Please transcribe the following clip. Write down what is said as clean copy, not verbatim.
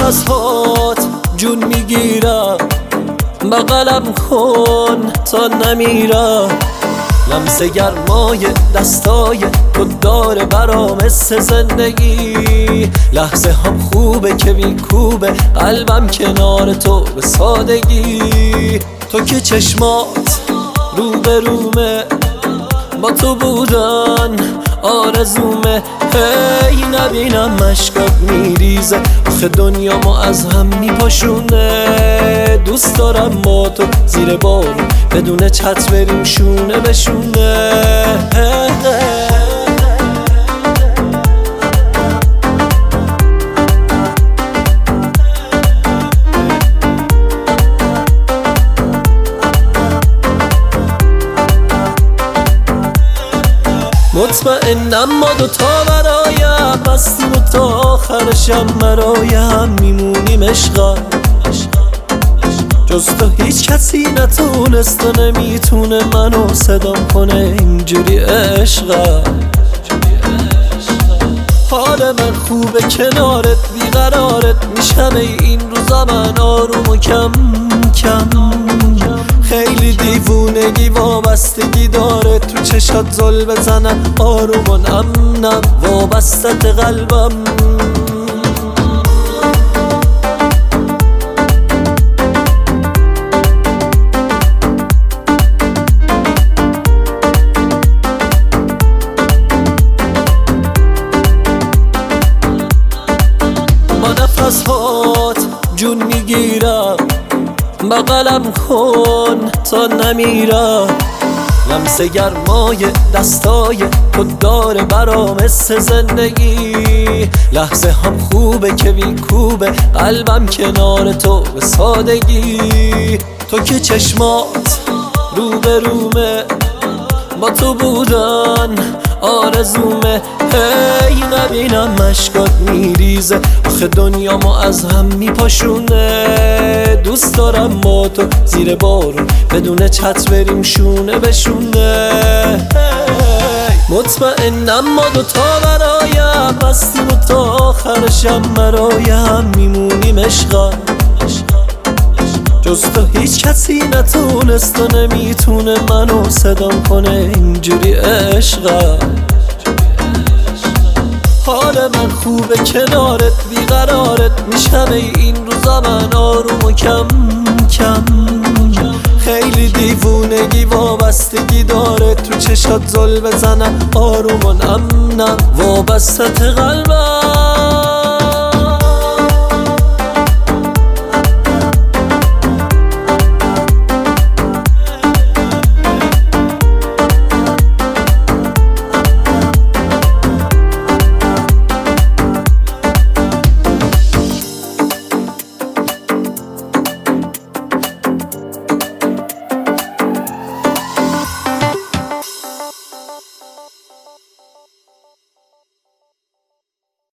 نفسهات جون میگیرم، بغلم کن تا نمیرم. لمس گرمای دستای تو داره برام حس زندگی. لحظه هم خوبه که میکوبه قلبم کنار تو به سادگی. تو که چشمات رو به رومه، با تو بودن آرزومه. هی نبینم مشکات میریزه، آخه دنیامو از هم میپاشونه. دوست دارم با تو زیر بارون بدون چت بریم شونه به شونه. مطمئنم ما دوتا برایم بستیم و تا آخرشم برایم میمونیم عشقا. جز تو هیچ کسی نتونست و نمیتونه منو صدام کنه اینجوری عشقا. حال من خوبه کنارت، بیقرارت میشم این روزا من آروم و کم کم. خیلی دیوونگی وابستگی داره، تو چشات زل بزنم آروم و نم نم وابستت قلبم. با نفسهات جون میگیرم، بغلم کن تا نمیرم. لمس گرمای دستای تو داره برام حس زندگی. لحظه هم خوبه که میکوبه قلبم کنار تو به سادگی. تو که چشمات رو به رومه، با تو بودن آرزومه. هی نبینم مشکات میریزه، آخه دنیامو از هم میپاشونه. دوست دارم با تو زیر بارون بدون چت بریم شونه به شونه. مطمئنم ما دوتا برایم بستیم و تا آخرشم برایم میمونیم عشقا. جز تو هیچ کسی نتونست و نمیتونه منو صدام کنه اینجوری عشقا. حال من خوبه کنارت، بیقرارت میشم این روزا من آروم و کم کم. خیلی دیوونگی وابستگی داره، تو چشات زل بزنم آروم و نم نم وابستت قلبم.